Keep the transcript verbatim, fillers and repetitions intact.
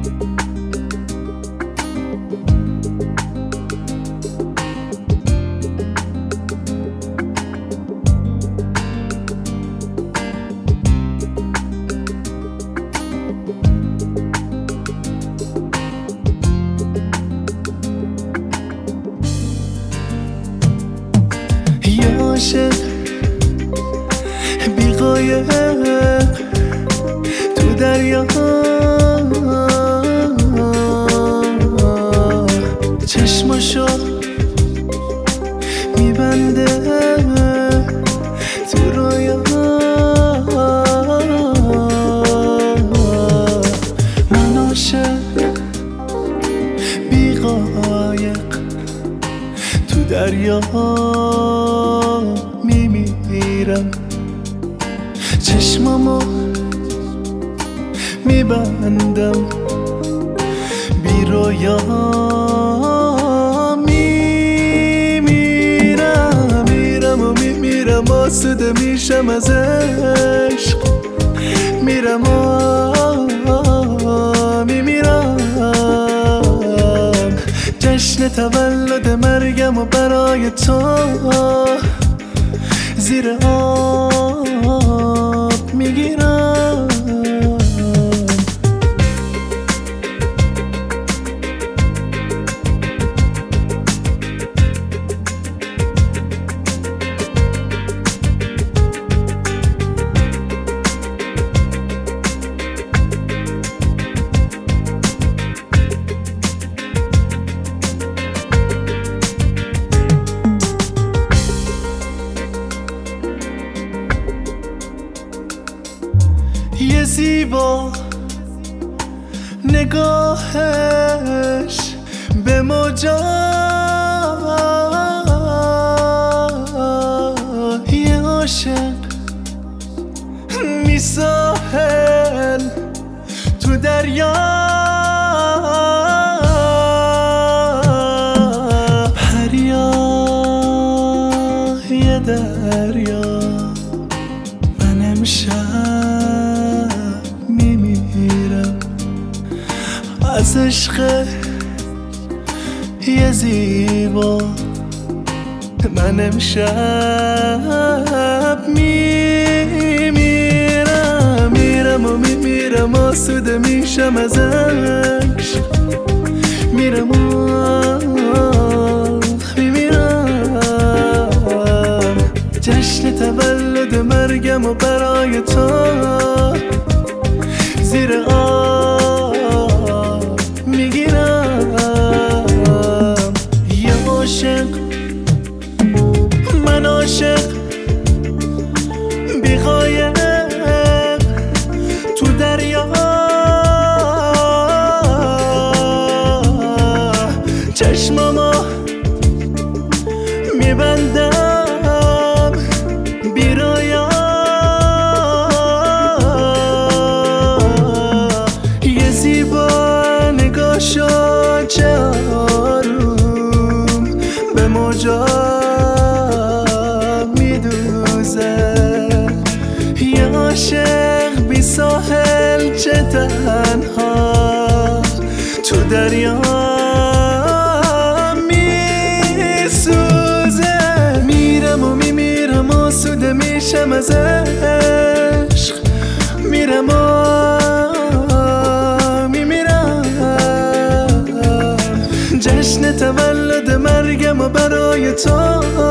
عاشق بی قایق تو دریا، چشماشو میبنده تو رویا. من عاشق بی قایق تو دریا میمیرم، چشمامو میبندم بی رویا. میمیرم میرم و میمیرم، آسوده میشم از عشق، میرم و میمیرم. جشن تولد مرگم و برای تو زیر آب میگیرم. یه زیبا نگاهش به موجا، یه عاشق میساحل تو دریا. پریا یه دریا، من امشب میمیرم از عشق یه زیبا. من امشب میمیرم میرم و میمیرم، آسوده میشم از عشق، میرم و میمیرم. جشن تولد مرگم و برای تو زیر آب میگیرم. یه عاشق من عاشق بی قایق تو دریا، چشمامو میبندم بی رویا. یه زیبا نگاشو چه آروم به موجا میدوزه. یه عاشق بی ساحل چه تنها تو دریا میسوزه. میرم و میمیرم، آسوده میشم از عشق، میرم و میمیرم. جشن تولد مرگم و برای تو